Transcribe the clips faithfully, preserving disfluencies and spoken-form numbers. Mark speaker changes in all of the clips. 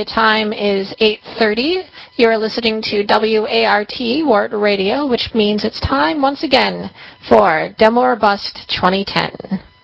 Speaker 1: area time is eight thirty. You're listening to W A R T, Wart Radio, which means it's time once again for Demo or Bust twenty ten.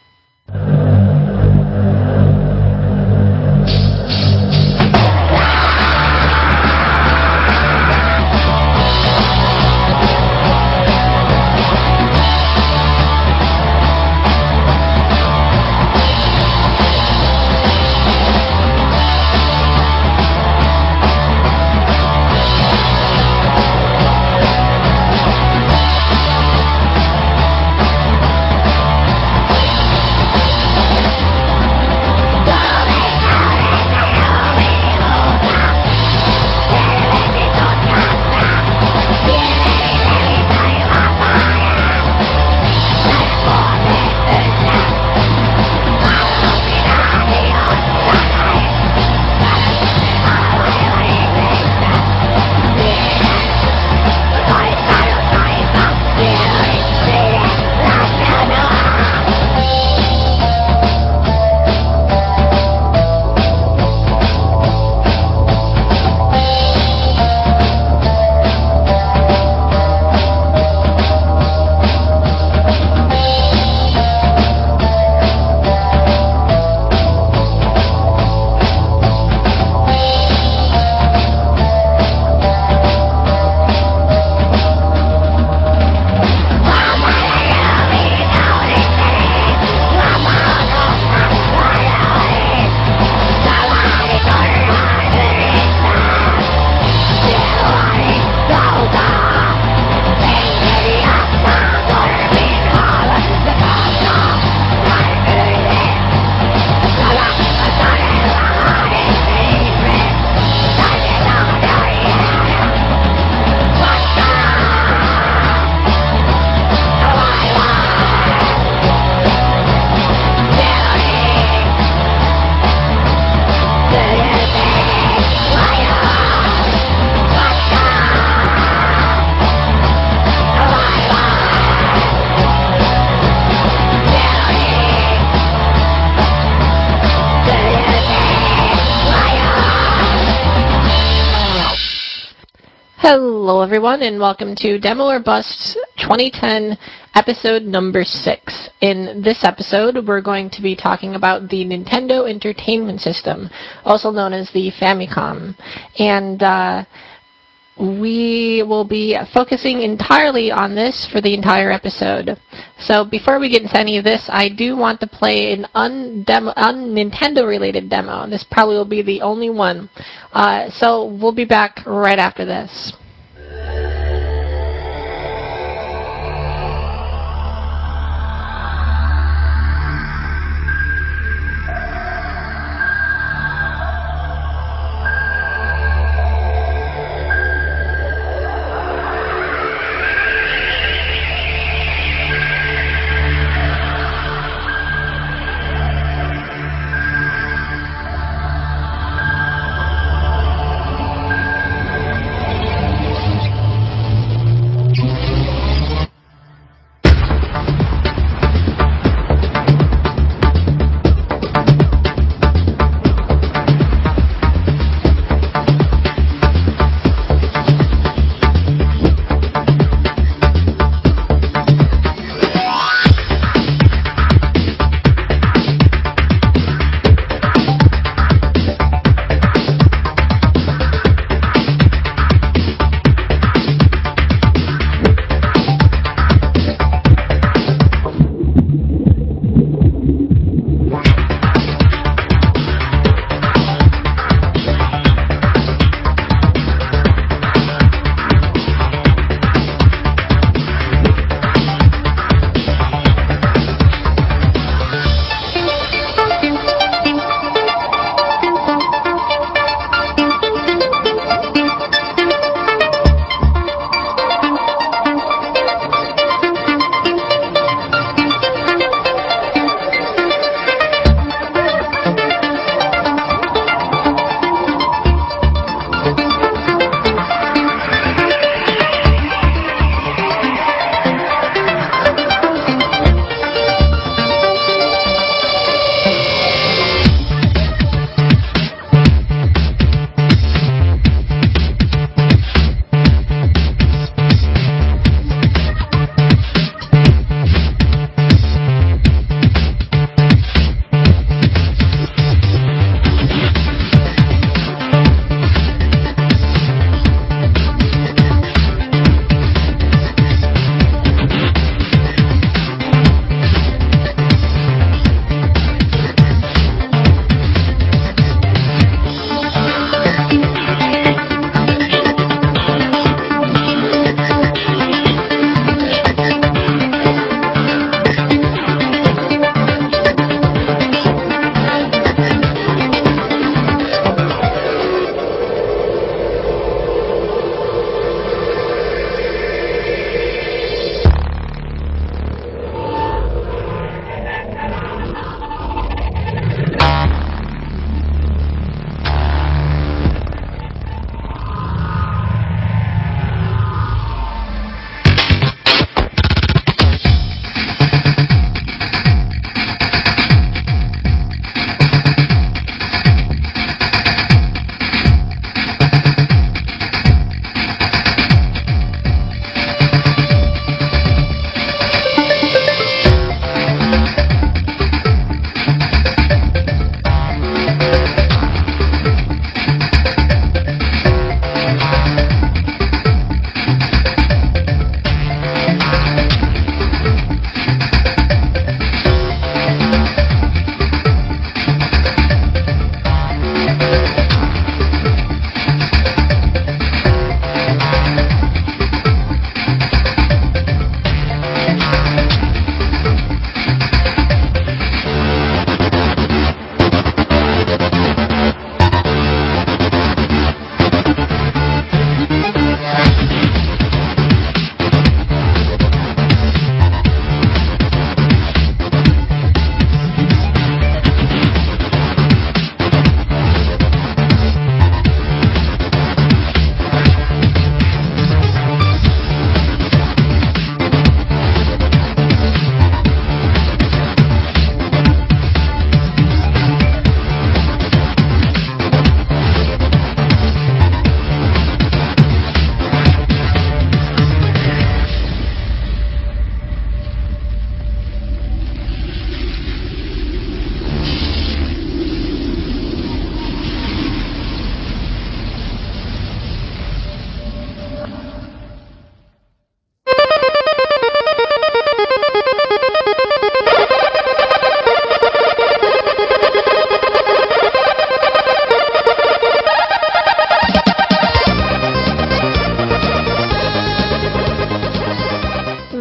Speaker 1: Hello everyone and welcome to Demo or Bust twenty ten episode number six. In this episode we're going to be talking about the Nintendo Entertainment System, also known as the Famicom, and uh, we will be focusing entirely on this for the entire episode. So before we get into any of this, I do want to play an un-Nintendo related demo. This probably will be the only one. Uh, so we'll be back right after this.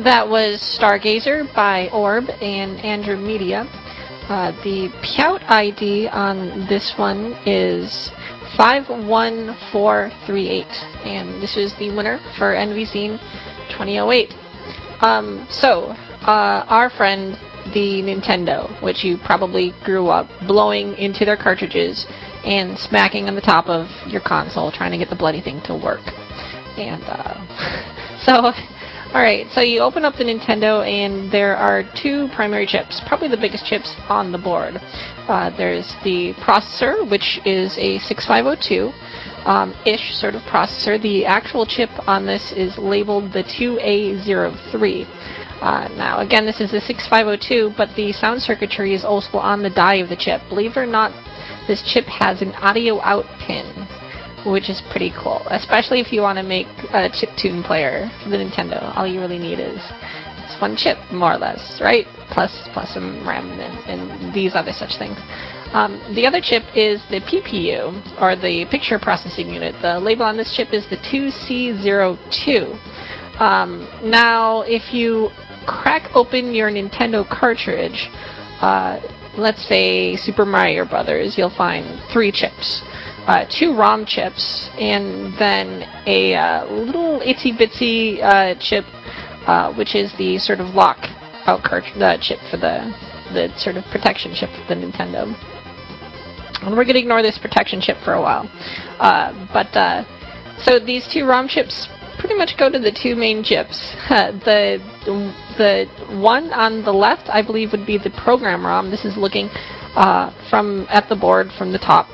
Speaker 1: that was Stargazer by Orb and Andrew Media. Uh, the Pyout I D on this one is five one four three eight, and this is the winner for Envy Scene twenty oh eight. Um, so, uh, our friend, the Nintendo, which you probably grew up blowing into their cartridges and smacking on the top of your console trying to get the bloody thing to work. And, uh, so... Alright, so you open up the Nintendo and there are two primary chips, probably the biggest chips on the board. Uh, there's the processor, which is a sixty-five oh two um, ish sort of processor. The actual chip on this is labeled the two A zero three. Uh, now, again, this is a sixty-five oh two, but the sound circuitry is also on the die of the chip. Believe it or not, this chip has an audio out pin, which is pretty cool, especially if you want to make a chiptune player for the Nintendo. All you really need is this one chip, more or less, right? Plus, plus some RAM and, and these other such things. Um, the other chip is the P P U, or the Picture Processing Unit. The label on this chip is the two C zero two. Um, now, if you crack open your Nintendo cartridge, uh, let's say Super Mario Brothers, you'll find three chips. Uh, two ROM chips, and then a uh, little itsy-bitsy uh, chip, uh, which is the sort of lock-out uh, chip for the, the sort of protection chip for the Nintendo. And we're going to ignore this protection chip for a while. Uh, but, uh, so these two ROM chips pretty much go to the two main chips. Uh, the, the one on the left, I believe, would be the program ROM. This is looking uh, from at the board from the top.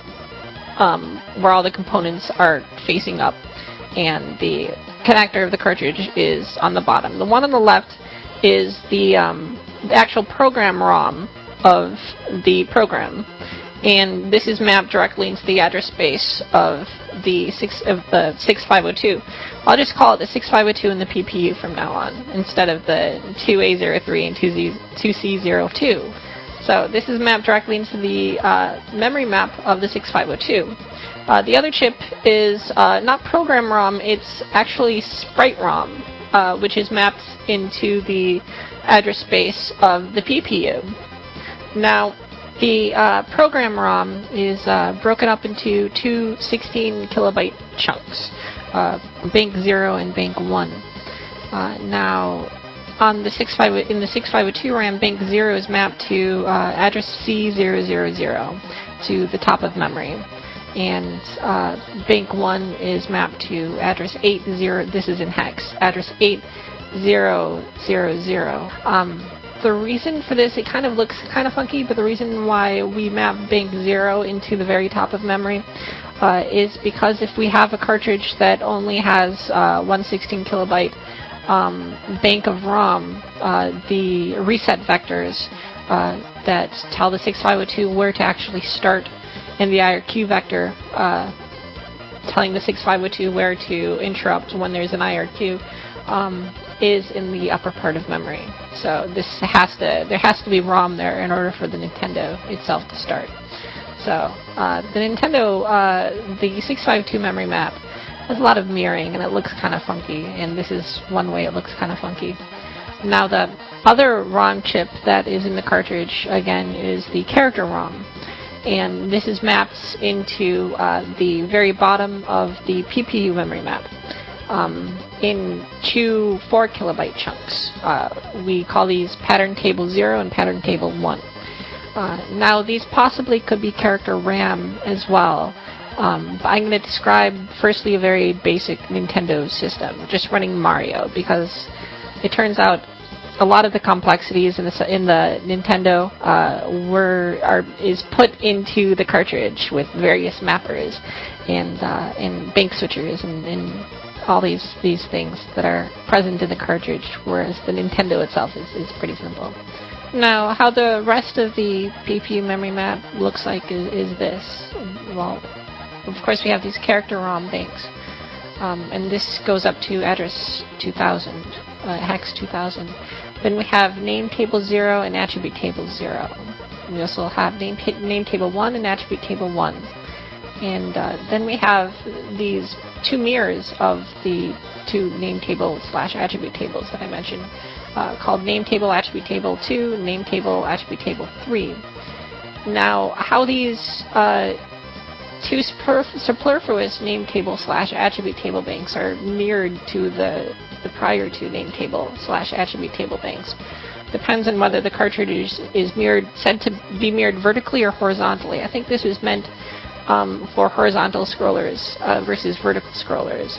Speaker 1: Um, where all the components are facing up, and the connector of the cartridge is on the bottom. The one on the left is the, um, the actual program ROM of the program, and this is mapped directly into the address space of the six of the sixty-five oh two. I'll just call it the sixty-five oh two and the P P U from now on, instead of the two A zero three and two C zero two. So this is mapped directly into the uh, memory map of the sixty-five oh two. Uh, the other chip is uh, not program ROM, it's actually sprite ROM, uh, which is mapped into the address space of the P P U. Now, the uh, program ROM is uh, broken up into two sixteen kilobyte chunks, uh, bank zero and bank one. Uh, now, on the sixty-five in the sixty-five oh two RAM, bank zero is mapped to uh, address C zero zero zero to the top of memory, and uh, bank one is mapped to address eight zero. This is in hex. Address eight zero zero zero. Um, the reason for this, it kind of looks kind of funky, but the reason why we map bank zero into the very top of memory uh, is because if we have a cartridge that only has uh, one sixteen kilobyte Um, bank of ROM, uh, the reset vectors uh, that tell the sixty-five oh two where to actually start, and the I R Q vector uh, telling the sixty-five oh two where to interrupt when there's an I R Q, um, is in the upper part of memory. So this has to there has to be ROM there in order for the Nintendo itself to start. So uh, the Nintendo, uh, the sixty-five oh two memory map has a lot of mirroring, and it looks kind of funky, and this is one way it looks kind of funky. Now, the other ROM chip that is in the cartridge, again, is the character ROM, and this is mapped into uh, the very bottom of the P P U memory map um, in two four kilobyte chunks. Uh, we call these pattern table zero and pattern table one. Uh, now, these possibly could be character RAM as well. Um, I'm going to describe firstly a very basic Nintendo system, just running Mario, because it turns out a lot of the complexities in the in the Nintendo uh, were are is put into the cartridge with various mappers and uh, and bank switchers and, and all these these things that are present in the cartridge, whereas the Nintendo itself is, is pretty simple. Now, how the rest of the P P U memory map looks like is, is this. Well, of course, we have these character ROM banks, um, and this goes up to address two thousand, uh, hex two thousand. Then we have name table zero and attribute table zero. We also have name, name table one and attribute table one. And uh, then we have these two mirrors of the two name table slash attribute tables that I mentioned, uh, called name table attribute table two, name table attribute table three. Now, how these uh, two superfluous name table slash attribute table banks are mirrored to the, the prior two name table slash attribute table banks depends on whether the cartridge is, is mirrored, said to be mirrored vertically or horizontally. I think this was meant um, for horizontal scrollers uh, versus vertical scrollers.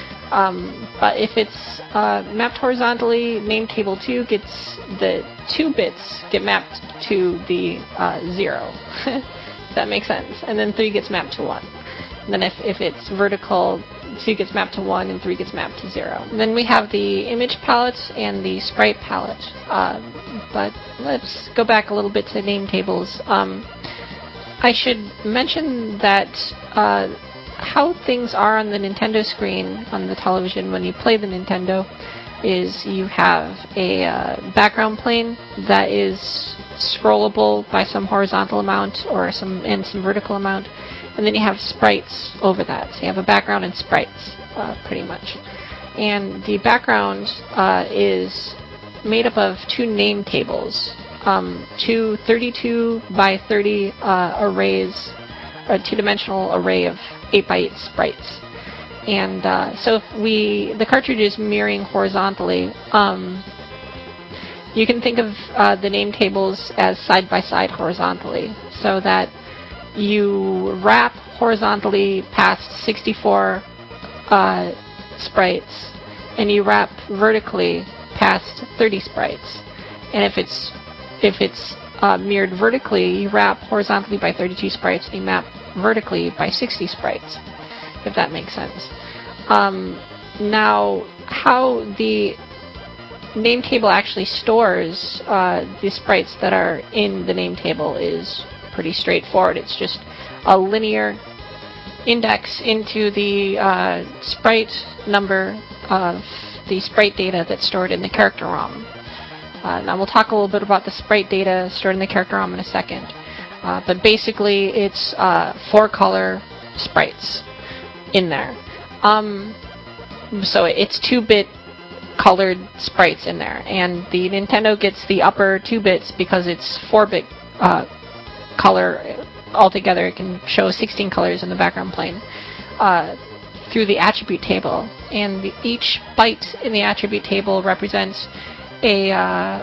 Speaker 1: Um, but if it's uh, mapped horizontally, name table two gets the two bits get mapped to the uh, zero. If that makes sense. And then three gets mapped to one. And then if, if it's vertical, two gets mapped to one and three gets mapped to zero. And then we have the image palette and the sprite palette. Uh, but let's go back a little bit to name tables. Um, I should mention that uh, how things are on the Nintendo screen on the television when you play the Nintendo is you have a uh, background plane that is scrollable by some horizontal amount or some and some vertical amount, and then you have sprites over that. So you have a background and sprites, uh, pretty much. And the background uh, is made up of two name tables, um, two thirty-two by thirty uh, arrays, a two-dimensional array of eight by eight sprites. And uh, so if we, the cartridge is mirroring horizontally, um, you can think of uh, the name tables as side-by-side horizontally, so that you wrap horizontally past sixty-four uh, sprites, and you wrap vertically past thirty sprites. And if it's if it's uh, mirrored vertically, you wrap horizontally by thirty-two sprites, and you map vertically by sixty sprites, if that makes sense. Um, now, how the name table actually stores uh, the sprites that are in the name table is pretty straightforward. It's just a linear index into the uh, sprite number of the sprite data that's stored in the character ROM. Uh, now we'll talk a little bit about the sprite data stored in the character ROM in a second. Uh, but basically it's uh, four color sprites in there. Um, so it's two bit colored sprites in there, and the Nintendo gets the upper two bits because it's four bit uh, color altogether. It can show sixteen colors in the background plane uh, through the attribute table, and the, each byte in the attribute table represents a uh,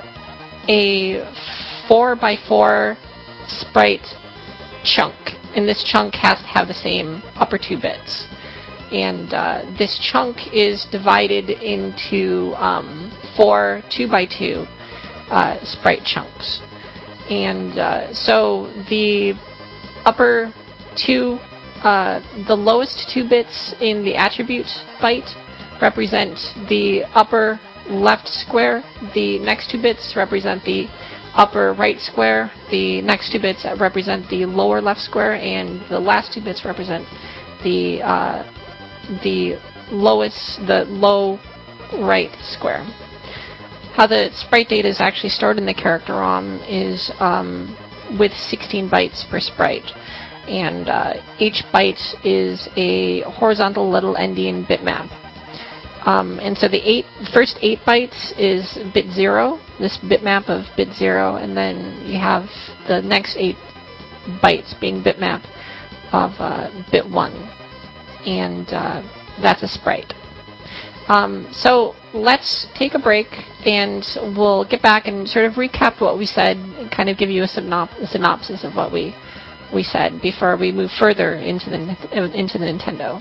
Speaker 1: a four by four sprite chunk, and this chunk has to have the same upper two bits. And uh, this chunk is divided into um, four two by two uh, sprite chunks. And uh, so the upper two, uh, the lowest two bits in the attribute byte represent the upper left square. The next two bits represent the upper right square. The next two bits represent the lower left square, and the last two bits represent the uh, the lowest, the low right square. How the sprite data is actually stored in the character ROM is um, with sixteen bytes per sprite, and uh, each byte is a horizontal little endian bitmap. Um, and so the eight, first eight bytes is bit zero, this bitmap of bit zero, and then you have the next eight bytes being bitmap of uh, bit one. And uh, that's a sprite. Um, so let's take a break, and we'll get back and sort of recap what we said and kind of give you a, synop- a synopsis of what we we said before we move further into the into the Nintendo.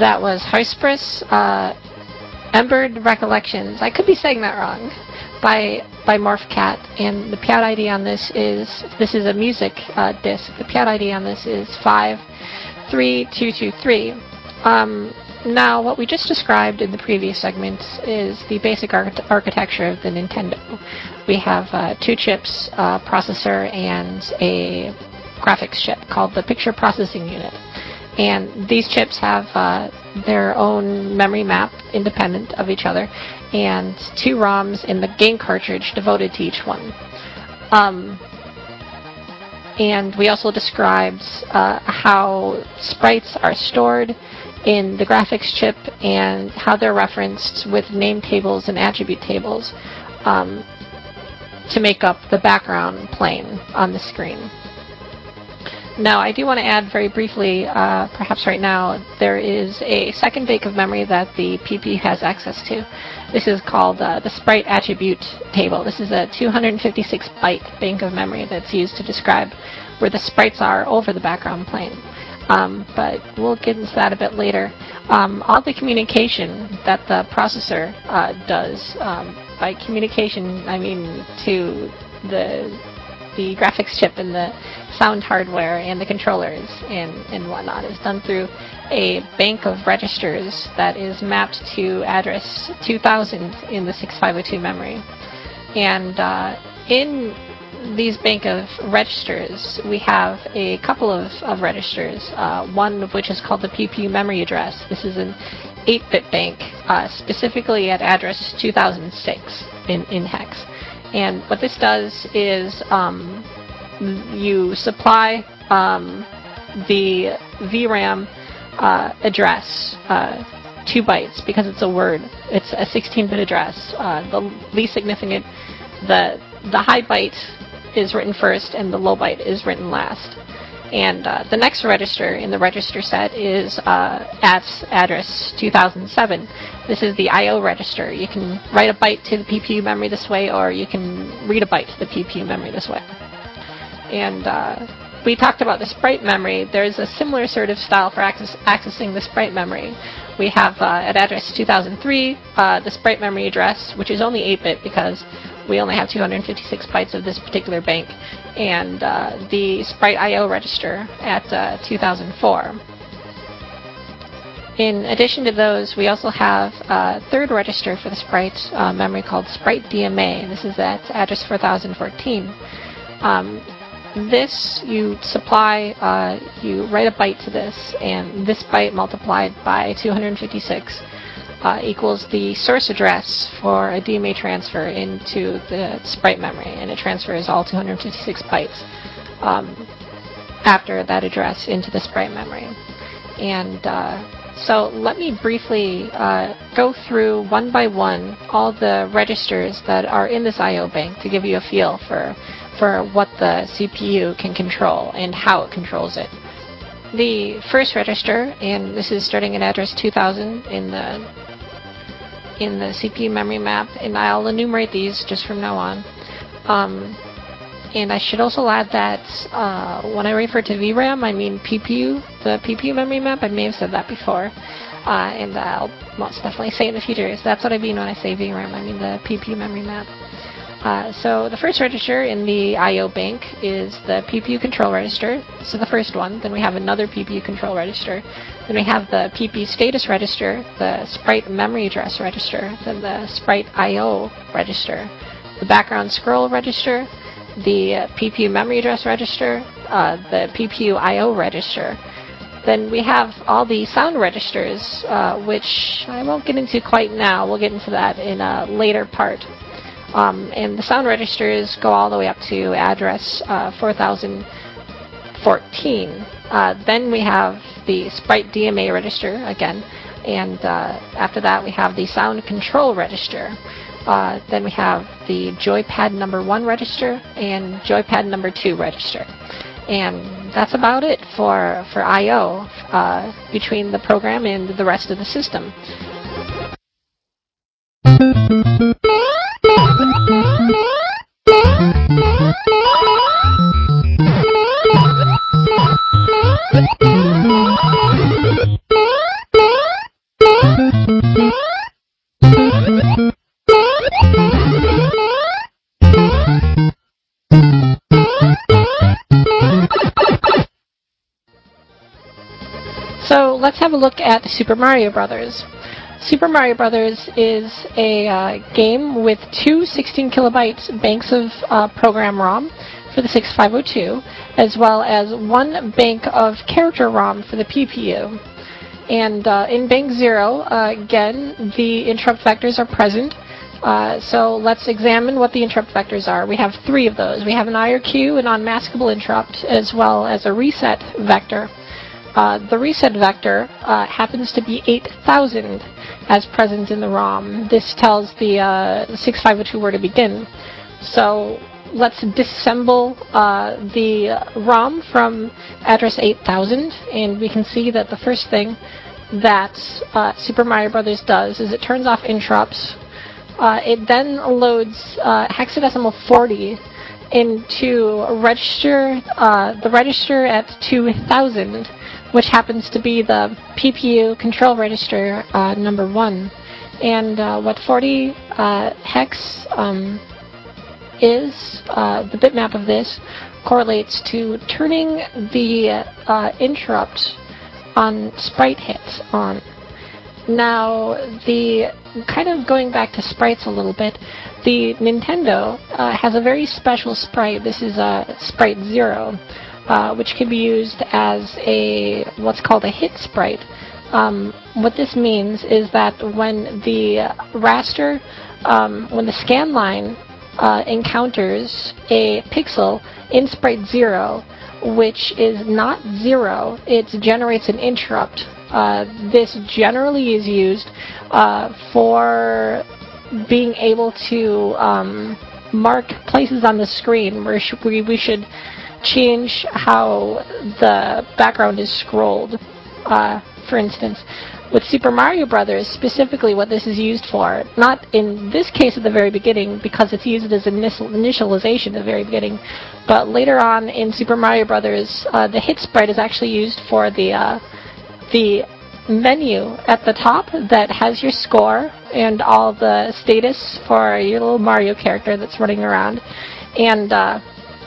Speaker 1: That was Hysperus, uh, Embered Recollections. I could be saying that wrong. By by Morphcat, and the P I D I D on this is this is a music uh, disc. The P I D I D on this is five three two two three. Um, now, what we just described in the previous segment is the basic arch architecture of the Nintendo. We have uh, two chips, a processor, and a graphics chip called the Picture Processing Unit. And these chips have uh, their own memory map independent of each other, and two ROMs in the game cartridge devoted to each one. Um, and we also described uh, how sprites are stored in the graphics chip and how they're referenced with name tables and attribute tables um, to make up the background plane on the screen. Now, I do want to add very briefly, uh, perhaps right now, there is a second bank of memory that the P P U has access to. This is called uh, the Sprite Attribute Table. This is a two hundred fifty-six byte bank of memory that's used to describe where the sprites are over the background plane. Um, but we'll get into that a bit later. Um, all the communication that the processor uh, does, um, by communication I mean to the the graphics chip and the sound hardware and the controllers and, and whatnot, is done through a bank of registers that is mapped to address two thousand in the sixty-five oh two memory. And uh, in these bank of registers, we have a couple of, of registers, uh, one of which is called the P P U memory address. This is an eight bit bank, uh, specifically at address two thousand six in, in hex. And what this does is um, you supply um, the V RAM uh, address, uh, two bytes, because it's a word. It's a sixteen bit address. Uh, the least significant, the the high byte is written first, and the low byte is written last. And uh, the next register in the register set is uh, at address two thousand seven. This is the I O register. You can write a byte to the P P U memory this way, or you can read a byte to the P P U memory this way. And uh, we talked about the sprite memory. There's a similar sort of style for access accessing the sprite memory. We have uh, at address two thousand three uh, the sprite memory address, which is only eight bit because we only have two hundred fifty-six bytes of this particular bank, and uh, the sprite I O register at uh, two thousand four. In addition to those, we also have a third register for the sprite uh, memory called Sprite D M A. This is at address four thousand fourteen. Um, this, you supply, uh, you write a byte to this, and this byte multiplied by two hundred fifty-six uh, equals the source address for a D M A transfer into the sprite memory, and it transfers all two hundred fifty-six bytes um, after that address into the sprite memory. And uh, so let me briefly uh, go through one by one all the registers that are in this I O bank to give you a feel for for what the C P U can control and how it controls it. The first register, and this is starting at address two thousand in the in the C P U memory map, and I'll enumerate these just from now on. Um, and I should also add that uh, when I refer to V RAM, I mean P P U, the P P U memory map. I may have said that before, uh, and I'll most definitely say it in the future. So that's what I mean when I say V RAM. I mean the P P U memory map. Uh, so the first register in the I O bank is the P P U control register. This is the first one. Then we have another P P U control register. Then we have the P P U status register, the sprite memory address register, then the sprite I O register, the background scroll register, the uh, P P U memory address register, uh, the P P U I O register. Then we have all the sound registers, uh, which I won't get into quite now. We'll get into that in a later part. Um, and the sound registers go all the way up to address uh, four thousand fourteen. Uh, then we have the Sprite D M A register again, and uh, after that we have the sound control register. Uh, then we have the joypad number one register and joypad number two register. And that's about it for, for I O uh, between the program and the rest of the system. let's have a look at Super Mario Brothers. Super Mario Brothers is a uh, game with two sixteen kilobyte banks of uh, program ROM for the sixty-five oh two, as well as one bank of character ROM for the P P U. And uh, in bank zero, uh, again, the interrupt vectors are present. Uh, so let's examine what the interrupt vectors are. We have three of those. We have an I R Q, an unmaskable interrupt, as well as a reset vector. Uh, the reset vector uh, happens to be eight thousand as present in the ROM. This tells the uh, sixty-five oh two where to begin. So let's disassemble uh, the ROM from address eight thousand, and we can see that the first thing that uh, Super Mario Brothers does is it turns off interrupts. Uh, it then loads uh, hexadecimal forty into register, uh, the register at two thousand, which happens to be the P P U control register uh, number one. And uh, what forty uh, hex um, is, uh, the bitmap of this correlates to turning the uh, interrupt on sprite hits on. Now, the kind of going back to sprites a little bit, the Nintendo uh, has a very special sprite. This is a Sprite Zero, uh, which can be used as a what's called a hit sprite. Um, what this means is that when the raster, um, when the scan line uh, encounters a pixel in Sprite Zero, which is not zero, it generates an interrupt. Uh, this generally is used uh, for being able to um, mark places on the screen where sh we, we should change how the background is scrolled. Uh, for instance, with Super Mario Brothers, specifically what this is used for, not in this case at the very beginning, because it's used as initial initialization at the very beginning, but later on in Super Mario Brothers, uh, the hit sprite is actually used for the uh, the menu at the top that has your score and all the status for your little Mario character that's running around. And uh,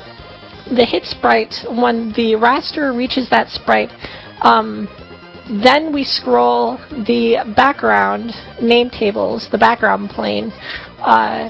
Speaker 1: the hit sprite, when the raster reaches that sprite, um, then we scroll the background name tables, the background plane, uh,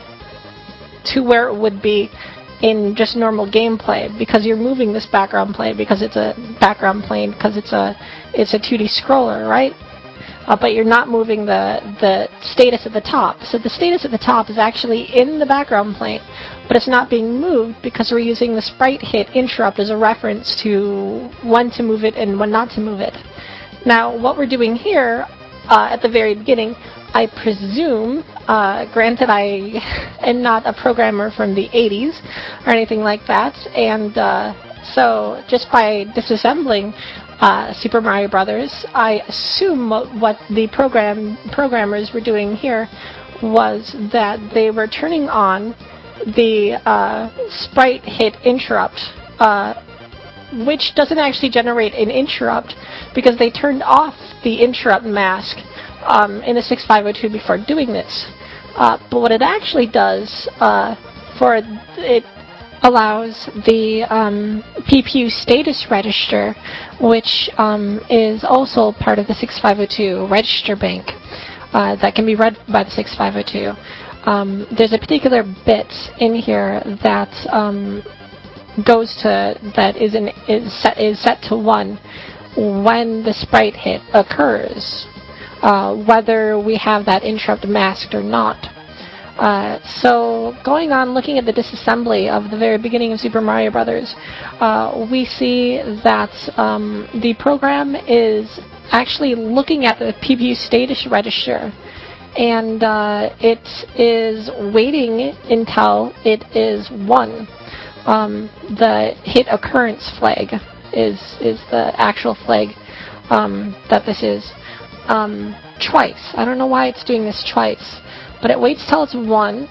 Speaker 1: to where it would be in just normal gameplay, because you're moving this background plane because it's a background plane because it's a it's a two D scroller, right? Uh, but you're not moving the the status at the top. So the status at the top is actually in the background plane, but it's not being moved because we're using the sprite hit interrupt as a reference to when to move it and when not to move it. Now, what we're doing here uh, at the very beginning, I presume, uh, granted I am not a programmer from the eighties or anything like that, and uh, so just by disassembling uh, Super Mario Brothers, I assume what the program programmers were doing here was that they were turning on the uh, sprite hit interrupt, uh, which doesn't actually generate an interrupt because they turned off the interrupt mask um, in the sixty-five oh two before doing this. Uh, but what it actually does, uh, for it allows the um, P P U status register, which um, is also part of the sixty-five oh two register bank uh, that can be read by the sixty-five oh two. Um, there's a particular bit in here that um, goes to that is in is set is set to one when the sprite hit occurs, uh, whether we have that interrupt masked or not. Uh, so going on, looking at the disassembly of the very beginning of Super Mario Brothers, uh, we see that um, the program is actually looking at the P P U status register, and uh, it is waiting until it is one. Um, the hit occurrence flag is is the actual flag um, that this is um, twice. I don't know why it's doing this twice, but it waits till it's one,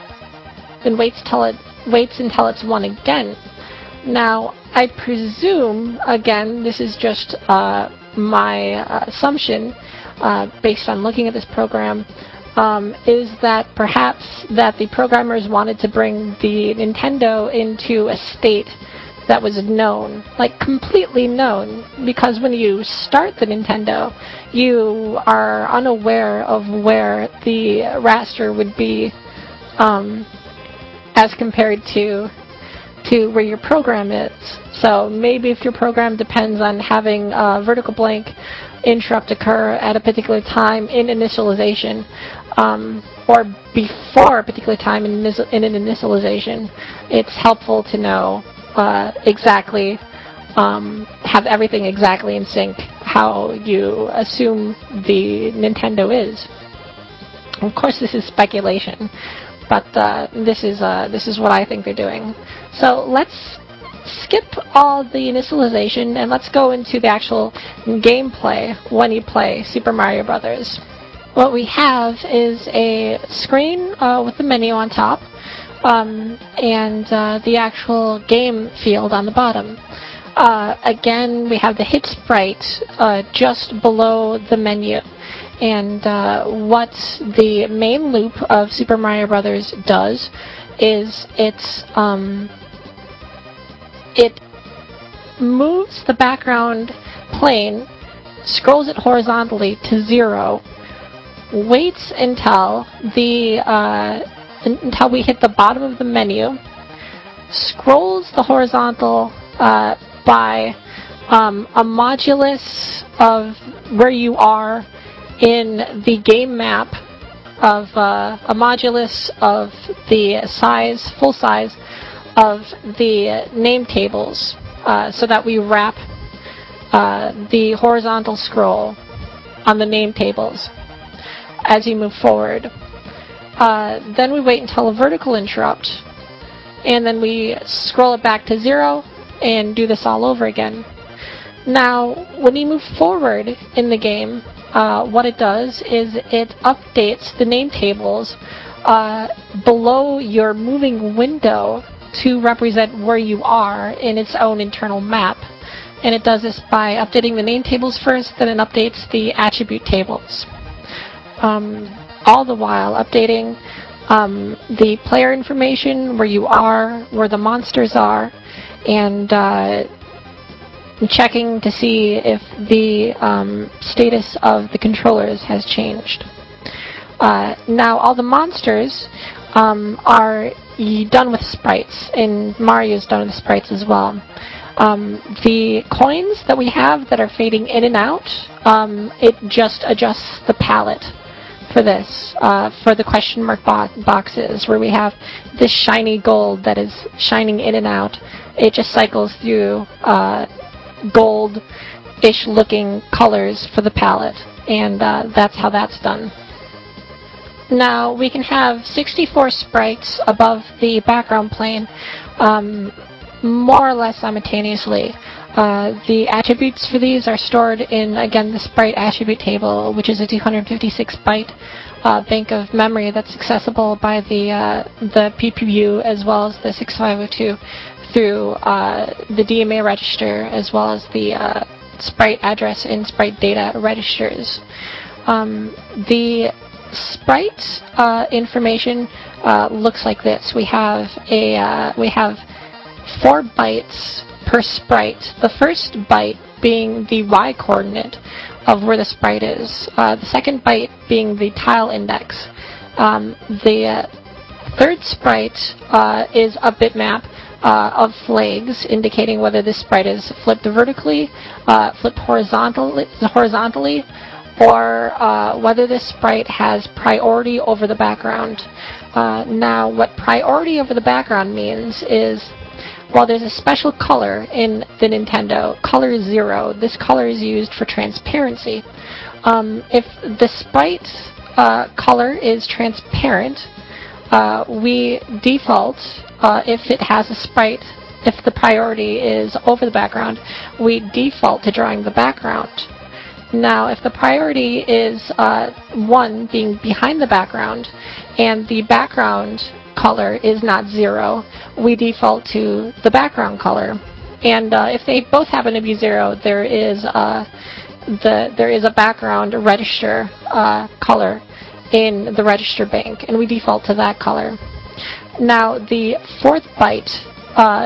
Speaker 1: then waits till it waits until it's one again. Now, I presume, again, this is just uh, my uh, assumption uh, based on looking at this program, um, is that perhaps that the programmers wanted to bring the Nintendo into a state that was known, like completely known, because when you start the Nintendo, you are unaware of where the raster would be um, as compared to to where your program is. So maybe if your program depends on having a vertical blank interrupt occur at a particular time in initialization, um, or before a particular time in, in an initialization, it's helpful to know uh, exactly, um, have everything exactly in sync, how you assume the Nintendo is. Of course, this is speculation, but uh, this is uh, this is what I think they're doing. So let's skip all the initialization and let's go into the actual gameplay when you play Super Mario Brothers. What we have is a screen uh, with the menu on top, um, and uh, the actual game field on the bottom. Uh, again, we have the hit sprite uh, just below the menu. And uh, what the main loop of Super Mario Brothers does is it's um, it moves the background plane, scrolls it horizontally to zero, waits until the uh, until we hit the bottom of the menu, scrolls the horizontal uh, by um, a modulus of where you are in the game map, of uh, a modulus of the size, full size of the name tables, uh, so that we wrap uh, the horizontal scroll on the name tables as you move forward. Uh, then we wait until a vertical interrupt, and then we scroll it back to zero and do this all over again. Now, when you move forward in the game, uh, what it does is it updates the name tables uh, below your moving window to represent where you are in its own internal map. And it does this by updating the name tables first, then it updates the attribute tables. Um, all the while updating um, the player information, where you are, where the monsters are, and uh, checking to see if the um, status of the controllers has changed. Uh, now, all the monsters um, are done with sprites, and Mario's done with sprites as well. Um, the coins that we have that are fading in and out, um, it just adjusts the palette for this, uh, for the question mark bo boxes, where we have this shiny gold that is shining in and out. It just cycles through uh, gold-ish looking colors for the palette, and uh, that's how that's done. Now, we can have sixty-four sprites above the background plane, um, more or less simultaneously. Uh, the attributes for these are stored in, again, the sprite attribute table, which is a two hundred fifty-six byte uh, bank of memory that's accessible by the uh, the P P U as well as the sixty-five oh two through uh, the D M A register, as well as the uh, sprite address and sprite data registers. Um, the sprite uh, information uh, looks like this. We have a uh, we have four bytes per sprite. The first byte being the Y coordinate of where the sprite is. Uh, the second byte being the tile index. Um, the uh, third sprite uh, is a bitmap uh, of flags, indicating whether this sprite is flipped vertically, uh, flipped horizontally, horizontally, or uh, whether this sprite has priority over the background. Uh, now, what priority over the background means is, well, there's a special color in the Nintendo, color zero. This color is used for transparency. Um, if the sprite uh, color is transparent, uh, we default, uh, if it has a sprite, if the priority is over the background, we default to drawing the background. Now, if the priority is uh, one being behind the background, and the background color is not zero, we default to the background color. And uh, if they both happen to be zero, there is uh, the there is a background register uh, color in the register bank, and we default to that color. Now, the fourth byte uh,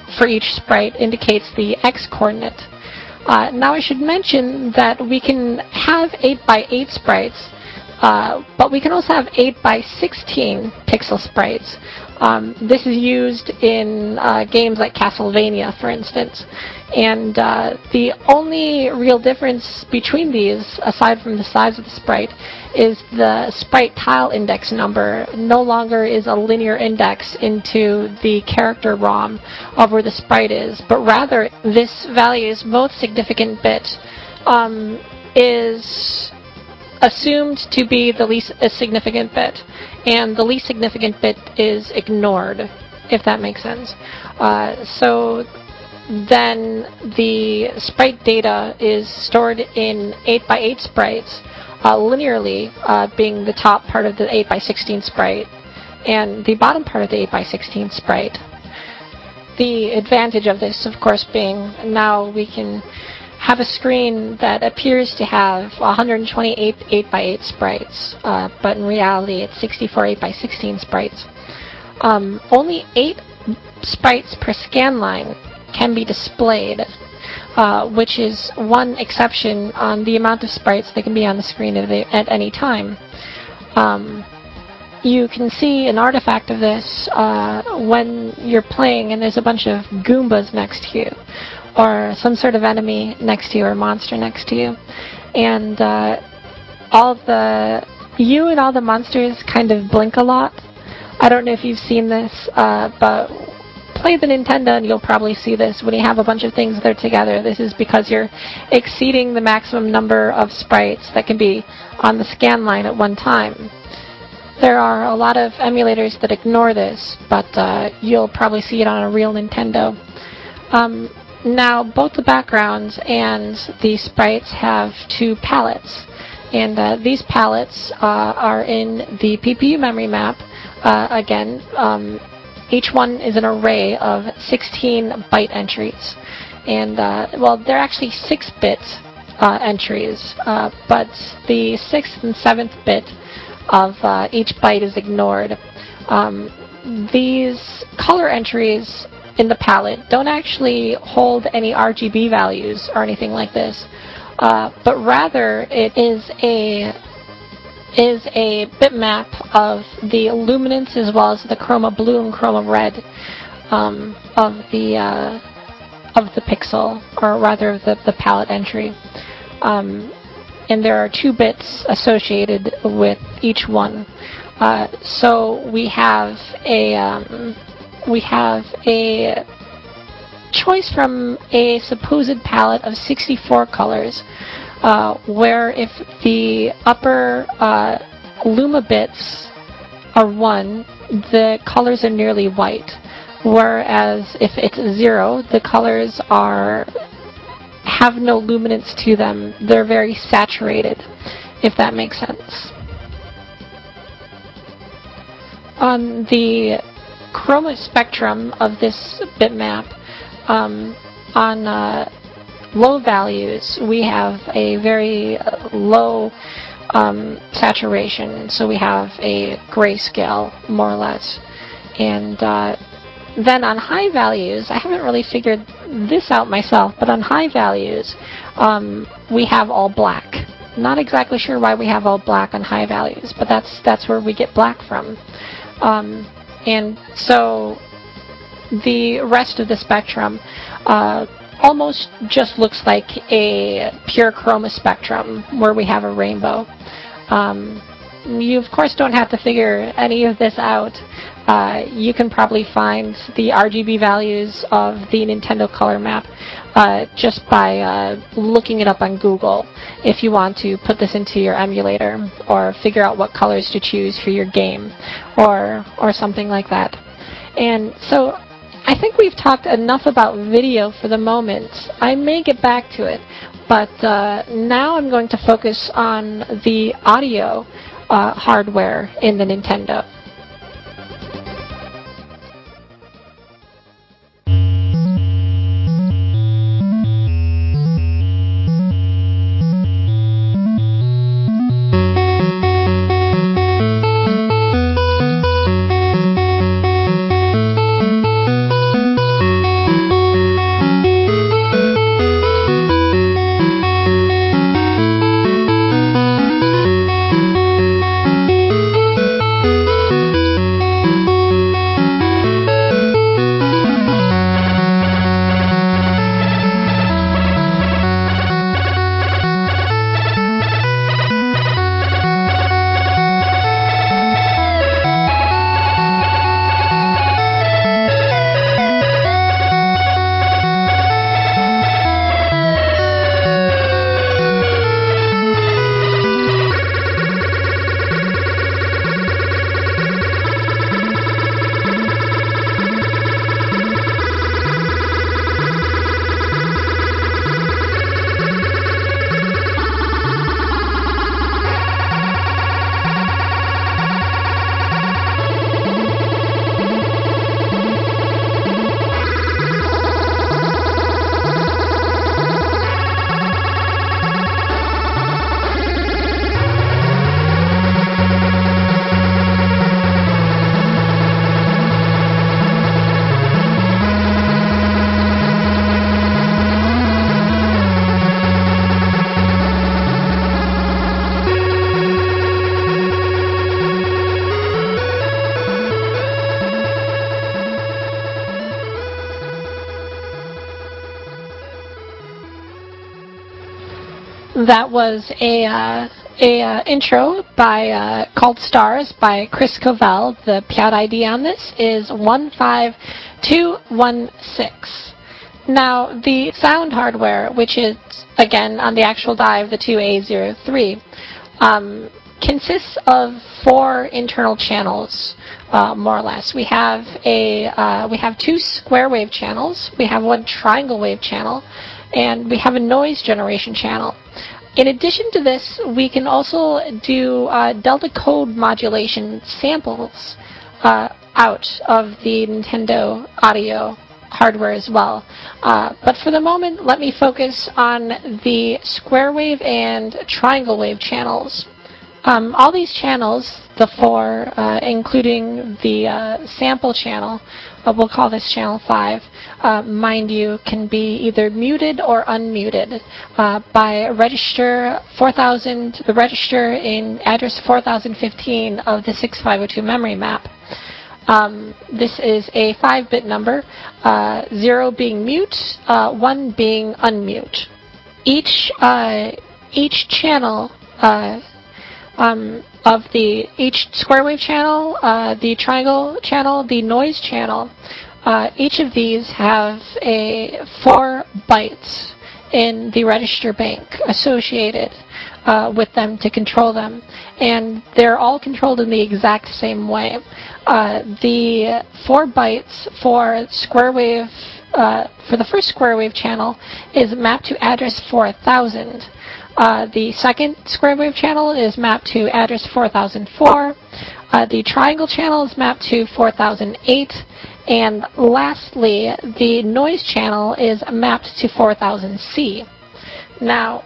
Speaker 1: for each sprite indicates the x-coordinate. Uh, now I should mention that we can have eight by eight sprites, uh, but we can also have eight by sixteen pixel sprites. Um, this is used in uh, games like Castlevania, for instance. And uh, the only real difference between these, aside from the size of the sprite, is the sprite tile index number no longer is a linear index into the character ROM of where the sprite is, but rather this value's most significant bit um, is assumed to be the least significant bit, and the least significant bit is ignored, if that makes sense. Uh, so then the sprite data is stored in eight by eight sprites, uh, linearly, uh, being the top part of the eight by sixteen sprite, and the bottom part of the eight by sixteen sprite. The advantage of this, of course, being now we can have a screen that appears to have one hundred twenty-eight eight by eight sprites, uh, but in reality it's sixty-four eight by sixteen sprites. Um, only eight sprites per scan line can be displayed, uh, which is one exception on the amount of sprites that can be on the screen at, at any time. Um, you can see an artifact of this uh, when you're playing and there's a bunch of Goombas next to you, or some sort of enemy next to you, or monster next to you, and uh, all the you and all the monsters kind of blink a lot. I don't know if you've seen this, uh, but play the Nintendo and you'll probably see this when you have a bunch of things that are together. This is because you're exceeding the maximum number of sprites that can be on the scan line at one time. There are a lot of emulators that ignore this, but uh, you'll probably see it on a real Nintendo. Um, now, both the backgrounds and the sprites have two palettes, and uh, these palettes uh, are in the P P U memory map. Uh, again, um, each one is an array of sixteen byte entries, and uh, well, they're actually six bit uh, entries, uh, but the sixth and seventh bit of uh, each byte is ignored. Um, these color entries in the palette don't actually hold any R G B values or anything like this, uh, but rather it is a is a bitmap of the luminance as well as the chroma blue and chroma red um, of the uh, of the pixel, or rather the, the palette entry. Um, and there are two bits associated with each one. Uh, so we have a um, we have a choice from a supposed palette of sixty-four colors, uh, where if the upper uh, Luma bits are one, the colors are nearly white, whereas if it's zero, the colors are have no luminance to them. They're very saturated, if that makes sense. On the chroma spectrum of this bitmap, um, on uh, low values, we have a very uh, low um, saturation, so we have a grayscale, more or less. And uh, then on high values, I haven't really figured this out myself, but on high values, um, we have all black. Not exactly sure why we have all black on high values, but that's that's where we get black from. Um, and so the rest of the spectrum uh, almost just looks like a pure chroma spectrum where we have a rainbow. Um, you of course don't have to figure any of this out. Uh, you can probably find the R G B values of the Nintendo color map uh, just by uh, looking it up on Google if you want to put this into your emulator or figure out what colors to choose for your game, or or something like that. And so I think we've talked enough about video for the moment. I may get back to it, but uh, now I'm going to focus on the audio uh, hardware in the Nintendo. That was a uh, a uh, intro by uh, called Stars by Chris Covell. The P I D on this is one five two one six. Now the sound hardware, which is again on the actual die of the two A zero three, um, consists of four internal channels, uh, more or less. We have a uh, we have two square wave channels, we have one triangle wave channel, and we have a noise generation channel. In addition to this, we can also do uh, delta code modulation samples uh, out of the Nintendo audio hardware as well. Uh, but for the moment, let me focus on the square wave and triangle wave channels. Um, all these channels, the four, uh, including the uh, sample channel, uh, we'll call this channel five, uh, mind you, can be either muted or unmuted uh, by register four thousand, the register in address four thousand fifteen of the six five oh two memory map. Um, this is a five bit number, uh, zero being mute, uh, one being unmute. Each, uh, each channel uh, Um, of the each square wave channel, uh, the triangle channel, the noise channel, uh, each of these have a four bytes in the register bank associated uh, with them to control them, and they're all controlled in the exact same way. Uh, the four bytes for square wave, uh, for the first square wave channel, is mapped to address four thousand. Uh, the second square wave channel is mapped to address four thousand four. Uh, the triangle channel is mapped to four thousand eight. And lastly, the noise channel is mapped to four thousand C. Now,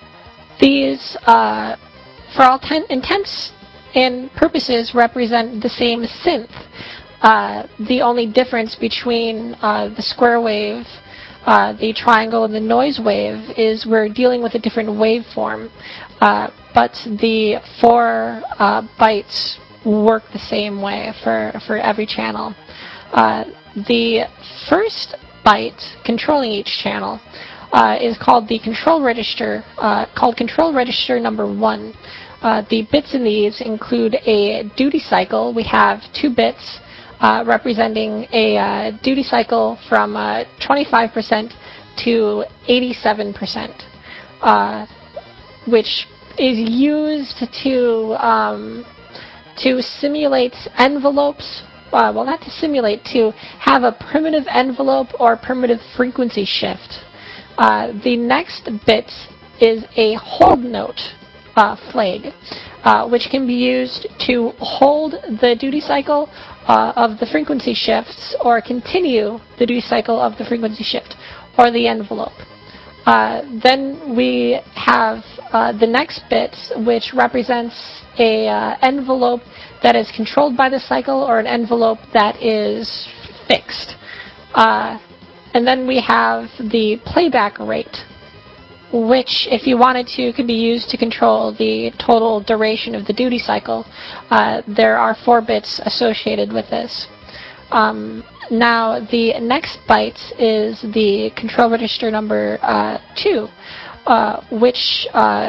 Speaker 1: these, uh, for all intents and purposes, represent the same synth. Uh, the only difference between uh, the square wave, uh, the triangle, and the noise wave is we're dealing with a different waveform. Uh, but the four uh, bytes work the same way for, for every channel. Uh, the first byte controlling each channel uh, is called the control register, uh, called control register number one. Uh, the bits in these include a duty cycle. We have two bits uh, representing a uh, duty cycle from uh, twenty-five percent to eighty-seven percent, uh, which is used to um, to simulate envelopes. Uh, well, not to simulate, to have a primitive envelope or primitive frequency shift. Uh, the next bit is a hold note uh, flag, uh, which can be used to hold the duty cycle uh, of the frequency shifts or continue the duty cycle of the frequency shift or the envelope. Uh, then we have uh, the next bit, which represents a uh, envelope that is controlled by the cycle or an envelope that is fixed. Uh, and then we have the playback rate, which, if you wanted to, could be used to control the total duration of the duty cycle. Uh, there are four bits associated with this. Um, now, the next byte is the control register number uh, two, uh, which uh,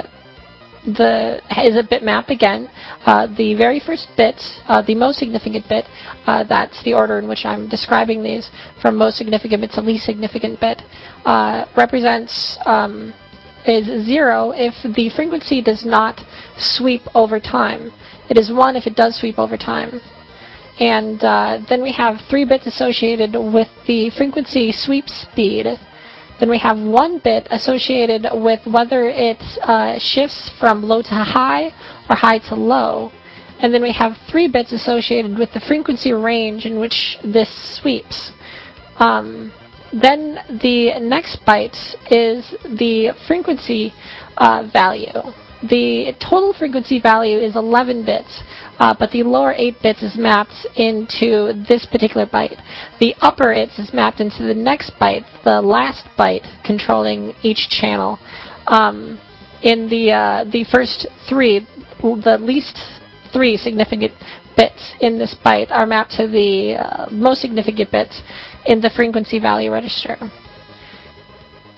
Speaker 1: the is a bitmap again. Uh, the very first bit, uh, the most significant bit, uh, that's the order in which I'm describing these, from most significant bit to least significant bit, uh, represents um, is zero if the frequency does not sweep over time. It is one if it does sweep over time. And uh, then we have three bits associated with the frequency sweep speed. Then we have one bit associated with whether it uh, shifts from low to high or high to low. And then we have three bits associated with the frequency range in which this sweeps. Um, then the next byte is the frequency uh, value. The total frequency value is eleven bits, uh, but the lower eight bits is mapped into this particular byte. The upper eight is mapped into the next byte, the last byte controlling each channel. Um, in the uh, the first three, the least three significant bits in this byte are mapped to the uh, most significant bits in the frequency value register.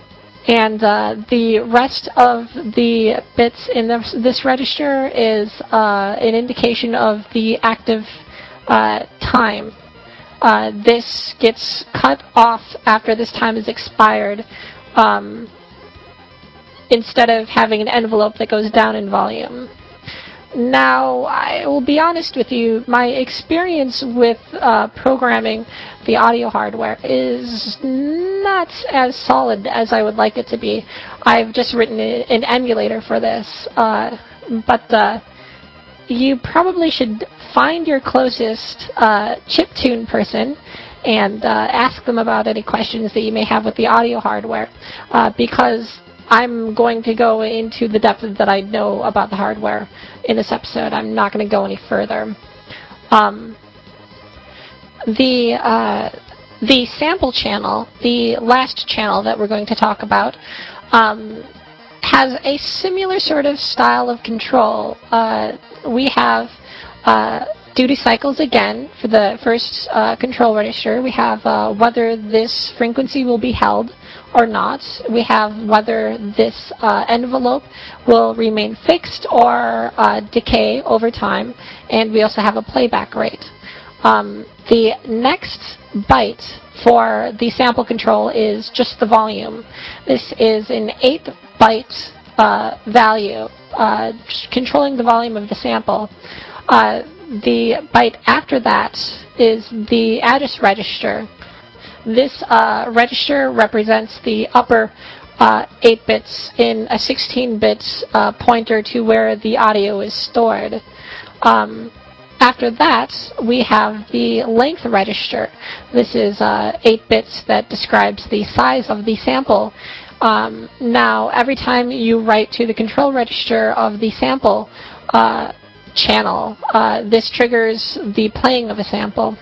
Speaker 1: And uh, the rest of the bits in this, this register is uh, an indication of the active uh, time. Uh, this gets cut off after this time is expired, um, instead of having an envelope that goes down in volume. Now, I will be honest with you, my experience with uh, programming the audio hardware is not as solid as I would like it to be. I've just written an emulator for this, uh, but uh, you probably should find your closest uh, chiptune person and uh, ask them about any questions that you may have with the audio hardware, uh, because I'm going to go into the depth that I know about the hardware in this episode. I'm not going to go any further. Um, the uh, the sample channel, the last channel that we're going to talk about, um, has a similar sort of style of control. Uh, we have uh, duty cycles again for the first uh, control register. We have uh, whether this frequency will be held or not. We have whether this uh, envelope will remain fixed or uh, decay over time, and we also have a playback rate. Um, the next byte for the sample control is just the volume. This is an eight byte uh, value, uh, controlling the volume of the sample. Uh, the byte after that is the address register. This uh, register represents the upper uh, eight bits in a sixteen bit uh, pointer to where the audio is stored. Um, after that, we have the length register. This is uh, eight bits that describes the size of the sample. Um, now, every time you write to the control register of the sample uh, channel, uh, this triggers the playing of a sample.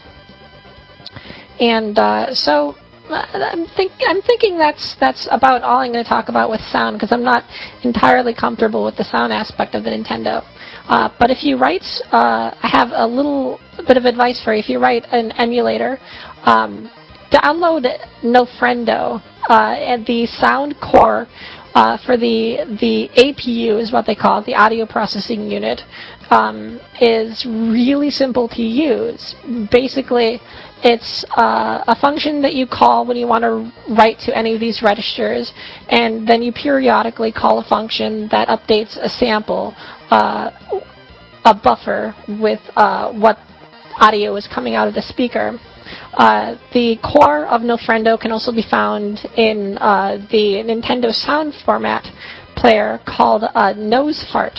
Speaker 1: And uh, so I'm, think, I'm thinking that's that's about all I'm going to talk about with sound, because I'm not entirely comfortable with the sound aspect of the Nintendo. Uh, but if you write, uh, I have a little bit of advice for you. If you write an emulator, um, download Nofrendo, uh, and the sound core uh, for the the A P U is what they call it, the audio processing unit, um, is really simple to use. Basically, it's uh, a function that you call when you want to write to any of these registers, and then you periodically call a function that updates a sample, uh, a buffer with uh, what audio is coming out of the speaker. Uh, the core of Nofrendo can also be found in uh, the Nintendo sound format player called uh, Nosefart.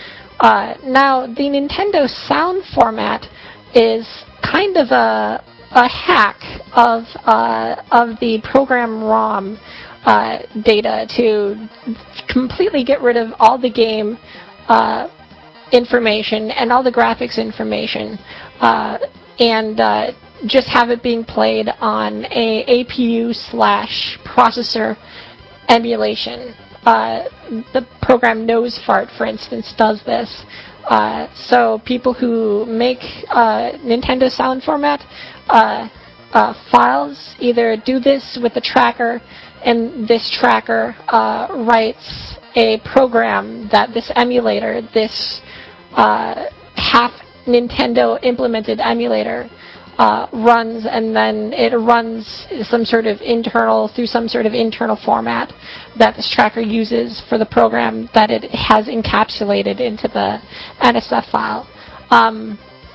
Speaker 1: Uh, now, the Nintendo sound format is kind of a, a hack of, uh, of the program ROM uh, data to completely get rid of all the game uh, information and all the graphics information, uh, and uh, just have it being played on a A P U slash processor emulation. Uh, the program Nosefart, for instance, does this. Uh, so people who make uh, Nintendo sound format uh, uh, files either do this with a tracker, and this tracker uh, writes a program that this emulator, this uh, half Nintendo implemented emulator, Uh, runs, and then it runs some sort of internal, through some sort of internal format that this tracker uses for the program that it has encapsulated into the N S F file. Um,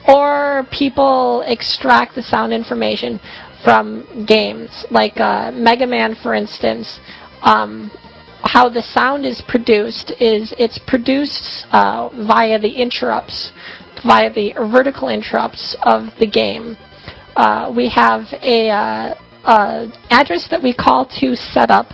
Speaker 1: or people extract the sound information from games, like uh, Mega Man, for instance. Um, how the sound is produced is it's produced uh, via the interrupts, via the vertical interrupts of the game. Uh, we have a uh, uh, address that we call to set up,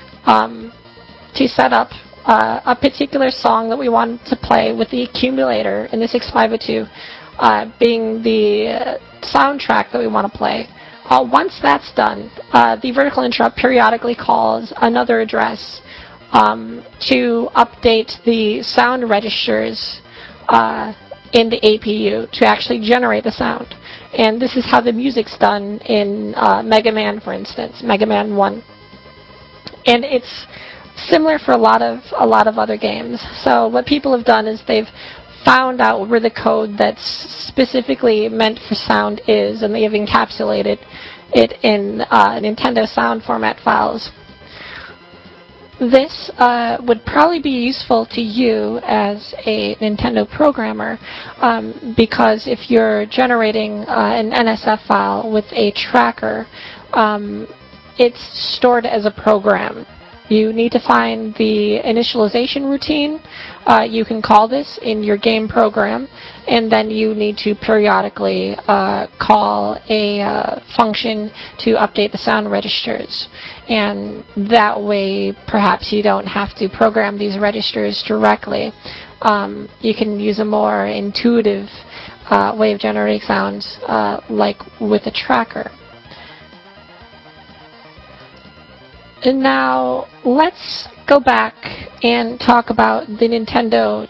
Speaker 1: um, to set up uh, a particular song that we want to play with the accumulator in the six five oh two uh, being the uh, soundtrack that we want to play. Uh, once that's done, uh, the vertical interrupt periodically calls another address um, to update the sound registers uh, in the A P U to actually generate the sound. And this is how the music's done in uh, Mega Man, for instance, Mega Man one. and it's similar for a lot of a lot of other games. So what people have done is they've found out where the code that's specifically meant for sound is, and they have encapsulated it in uh, Nintendo sound format files. This uh, would probably be useful to you as a Nintendo programmer, um, because if you're generating uh, an N S F file with a tracker, um, it's stored as a program. You need to find the initialization routine. Uh, you can call this in your game program, and then you need to periodically uh, call a uh, function to update the sound registers. And that way, perhaps you don't have to program these registers directly. Um, you can use a more intuitive uh, way of generating sounds, uh, like with a tracker. And now, let's go back and talk about the Nintendo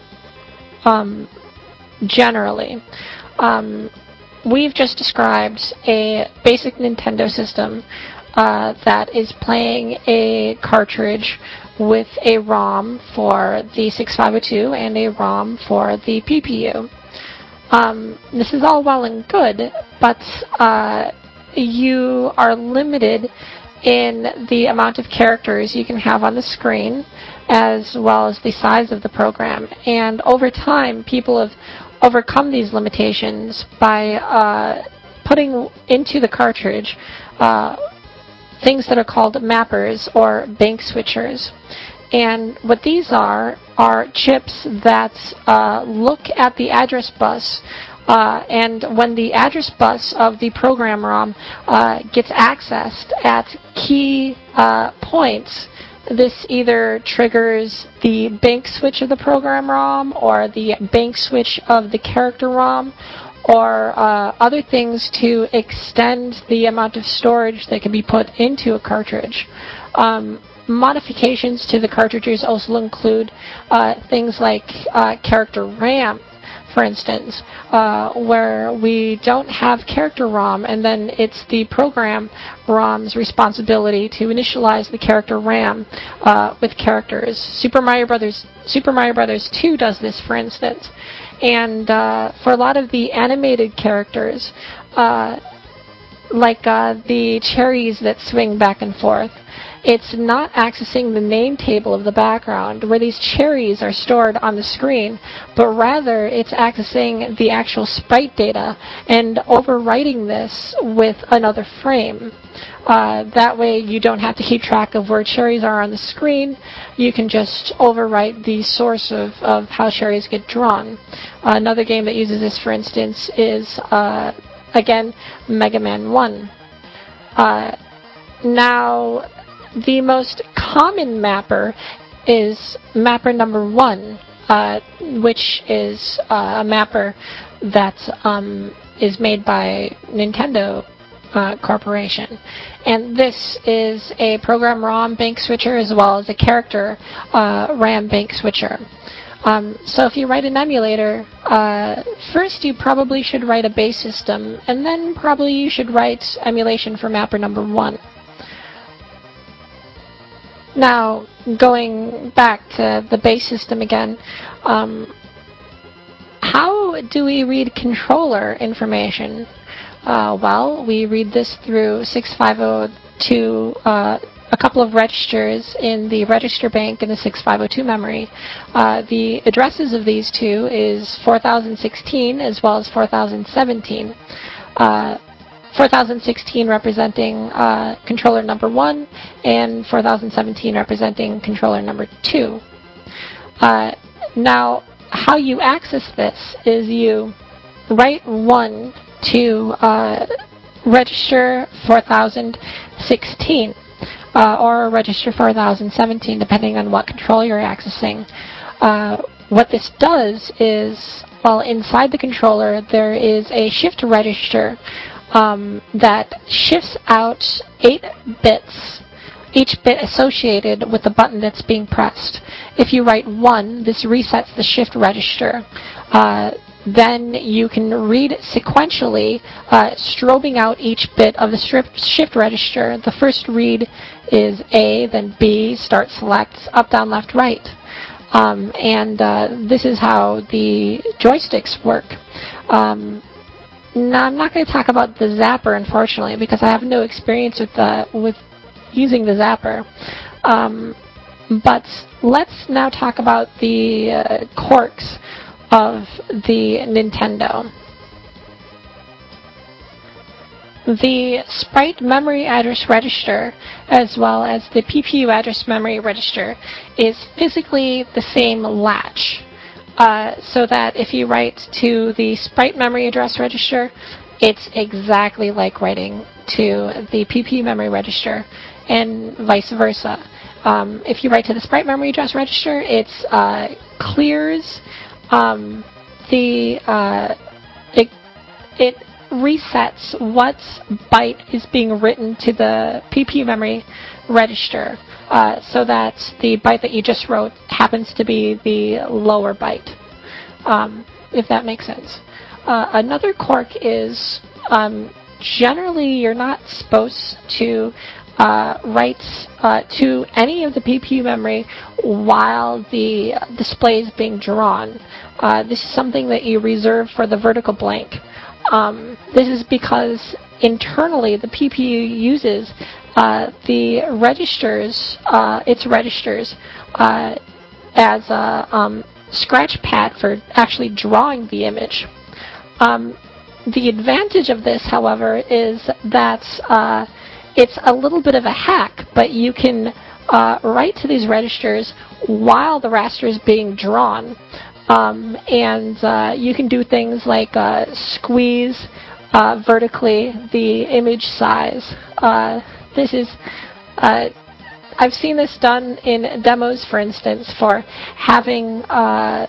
Speaker 1: um, generally. Um, we've just described a basic Nintendo system uh, that is playing a cartridge with a ROM for the sixty-five oh two and a ROM for the P P U. Um, this is all well and good, but uh, you are limited in the amount of characters you can have on the screen, as well as the size of the program. And over time, people have overcome these limitations by uh, putting into the cartridge uh, things that are called mappers or bank switchers. And what these are are chips that uh, look at the address bus, uh, and when the address bus of the program ROM uh, gets accessed at key uh, points, this either triggers the bank switch of the program ROM or the bank switch of the character ROM, or uh, other things to extend the amount of storage that can be put into a cartridge. Um, modifications to the cartridges also include uh, things like uh, character RAM, for instance, uh, where we don't have character ROM, and then it's the program ROM's responsibility to initialize the character RAM uh, with characters. Super Mario Brothers, Super Mario Brothers two does this, for instance. And uh, for a lot of the animated characters, uh, like uh, the cherries that swing back and forth, it's not accessing the name table of the background where these cherries are stored on the screen, but rather it's accessing the actual sprite data and overwriting this with another frame. Uh, that way you don't have to keep track of where cherries are on the screen. You can just overwrite the source of, of how cherries get drawn. Uh, another game that uses this, for instance, is uh, again, Mega Man one. Uh, now, the most common mapper is mapper number one, uh, which is uh, a mapper that um, is made by Nintendo uh, Corporation. And this is a program ROM bank switcher as well as a character uh, RAM bank switcher. Um, so if you write an emulator, uh, first you probably should write a base system, and then probably you should write emulation for mapper number one. Now, going back to the base system again, um, how do we read controller information? Uh, well, we read this through sixty-five oh two, uh, a couple of registers in the register bank in the sixty-five oh two memory. Uh, the addresses of these two is four thousand sixteen as well as four thousand seventeen. Uh, four thousand sixteen representing uh, controller number one, and four thousand seventeen representing controller number two. Uh, now, how you access this is you write one to uh, register four thousand sixteen, uh, or register four thousand seventeen, depending on what controller you're accessing. Uh, what this does is, well, inside the controller there is a shift register um, that shifts out eight bits, each bit associated with the button that's being pressed. If you write one, this resets the shift register. Uh, then you can read sequentially, uh, strobing out each bit of the shift, shift register. The first read is A, then B, start, select, up, down, left, right. Um, and uh, this is how the joysticks work. Um, now, I'm not going to talk about the zapper, unfortunately, because I have no experience with the, with using the zapper. Um, but let's now talk about the uh, quirks of the Nintendo. The sprite memory address register, as well as the P P U address memory register, is physically the same latch. Uh, so that if you write to the sprite memory address register, it's exactly like writing to the P P U memory register, and vice versa. Um, if you write to the sprite memory address register, it uh, clears um, the uh, it, it resets what byte is being written to the P P U memory register, uh, so that the byte that you just wrote happens to be the lower byte, um, if that makes sense. Uh, another quirk is um, generally you're not supposed to uh, write uh, to any of the P P U memory while the display is being drawn. Uh, this is something that you reserve for the vertical blank. Um, this is because internally the P P U uses uh, the registers, uh, its registers, uh, as a um, scratch pad for actually drawing the image. Um, the advantage of this, however, is that uh, it's a little bit of a hack, but you can uh, write to these registers while the raster is being drawn. Um, and uh, you can do things like uh, squeeze uh, vertically the image size. Uh, this is uh, I've seen this done in demos, for instance, for having uh,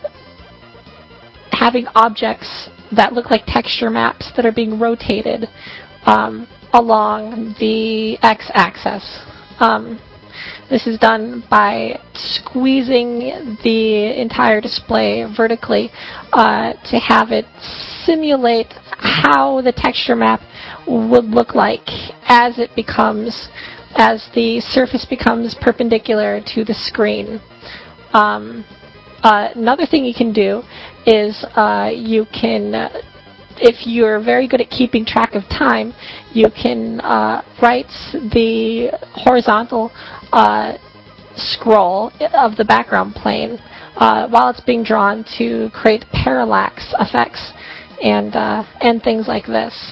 Speaker 1: having objects that look like texture maps that are being rotated um, along the x-axis. Um, this is done by squeezing the entire display vertically uh, to have it simulate how the texture map would look like as it becomes, as the surface becomes perpendicular to the screen. Um, uh, another thing you can do is uh, you can, uh, if you're very good at keeping track of time, you can uh, write the horizontal uh, scroll of the background plane uh, while it's being drawn to create parallax effects and, uh, and things like this.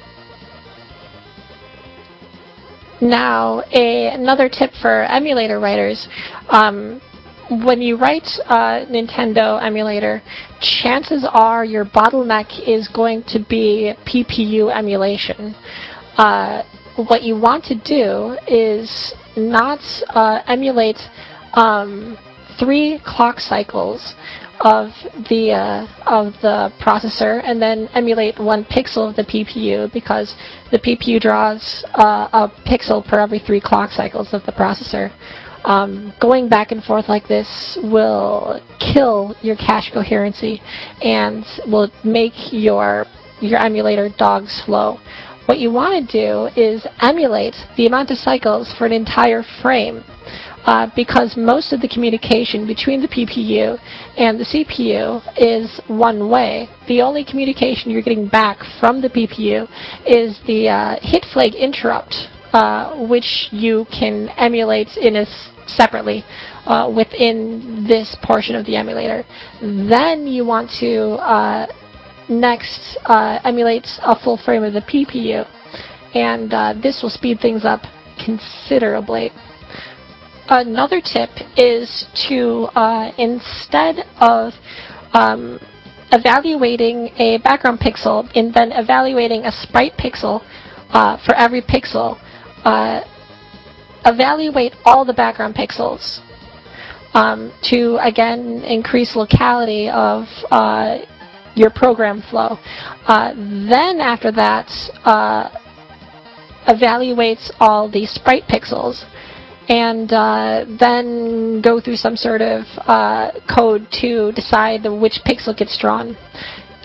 Speaker 1: Now, a, another tip for emulator writers. Um, when you write a Nintendo emulator, chances are your bottleneck is going to be P P U emulation. Uh, what you want to do is not uh, emulate um, three clock cycles of the uh, of the processor and then emulate one pixel of the P P U, because the P P U draws uh, a pixel per every three clock cycles of the processor. Um, going back and forth like this will kill your cache coherency and will make your your emulator dog slow. What you want to do is emulate the amount of cycles for an entire frame, uh, because most of the communication between the P P U and the C P U is one way. The only communication you're getting back from the P P U is the uh, hit flag interrupt, uh, which you can emulate in a separately uh, within this portion of the emulator. Then you want to uh, next uh, emulate a full frame of the P P U, and uh, this will speed things up considerably. Another tip is to, uh, instead of um, evaluating a background pixel and then evaluating a sprite pixel uh, for every pixel, uh, evaluate all the background pixels um, to, again, increase locality of uh, your program flow. Uh, then after that, uh, evaluates all the sprite pixels, and uh, then go through some sort of uh, code to decide which pixel gets drawn.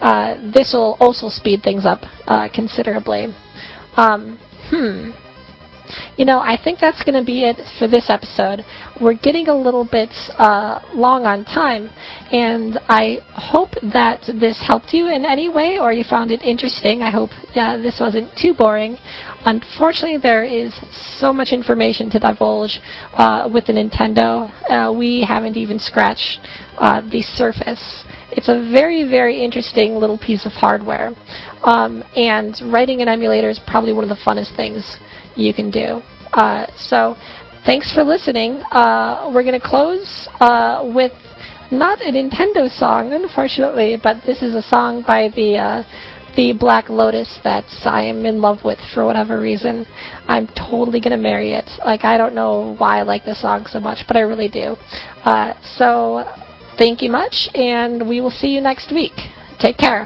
Speaker 1: uh, this will also speed things up uh, considerably. Um, hmm. You know, I think that's going to be it for this episode. We're getting a little bit uh, long on time, and I hope that this helped you in any way or you found it interesting. I hope uh, this wasn't too boring. Unfortunately, there is so much information to divulge uh, with the Nintendo. Uh, we haven't even scratched uh, the surface. It's a very, very interesting little piece of hardware. Um, and writing an emulator is probably one of the funnest things you can do. Uh, so, thanks for listening. Uh, we're going to close uh, with not a Nintendo song, unfortunately, but this is a song by the uh, the Black Lotus that I am in love with for whatever reason. I'm totally going to marry it. Like, I don't know why I like this song so much, but I really do. Uh, so, thank you much, and we will see you next week. Take care.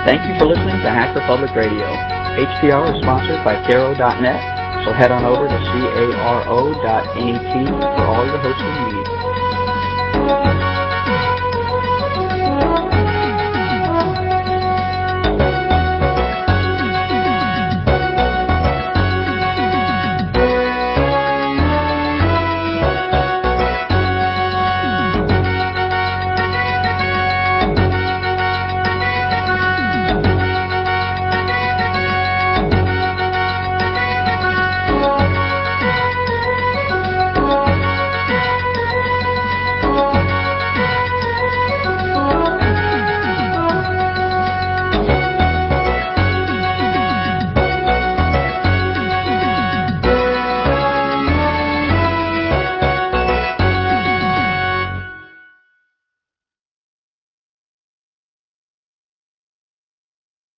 Speaker 2: Thank you for listening to Hacker Public Radio. H P R is sponsored by Caro dot net, so head on over to caro dot net for all your hosting needs.